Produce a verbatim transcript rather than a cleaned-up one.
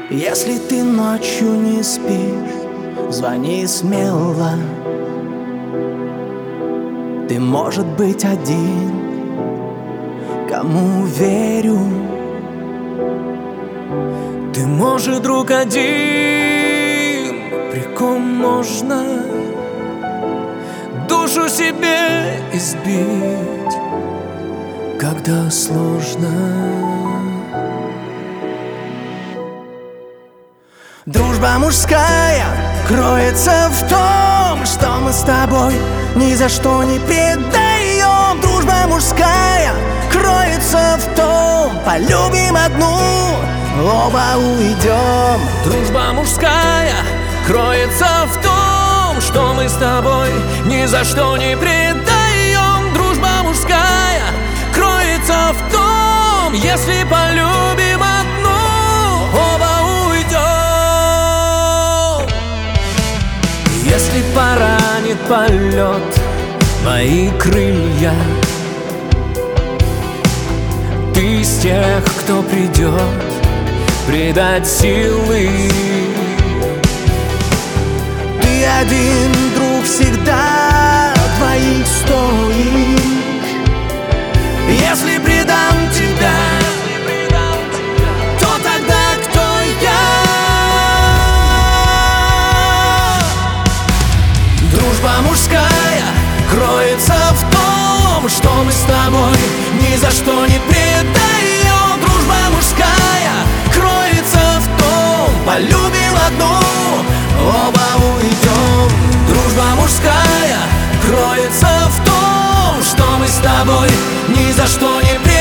Если ты ночью не спишь, звони смело. Ты, может быть, один, кому верю. Ты, может, друг один, при ком можно душу себе избить, когда сложно. Дружба мужская кроется в том, что мы с тобой ни за что не предаем. Дружба мужская кроется в том, полюбим одну, оба уйдем. Дружба мужская кроется в том, что мы с тобой ни за что не предаем. Дружба мужская кроется в том, если полюбим одну, оба уйдем. Если поранит полет мои крылья, ты из тех, кто придет придать силы. Ты один, друг, всегда двоих стоишь. Если предам тебя, то тогда кто я? Дружба мужская кроется в том, что мы с тобой ни за что не предаем. Дружба мужская кроется в том, полюбим одну, оба уйдем. Дружба мужская кроется в том, что мы с тобой ни за что не предаем.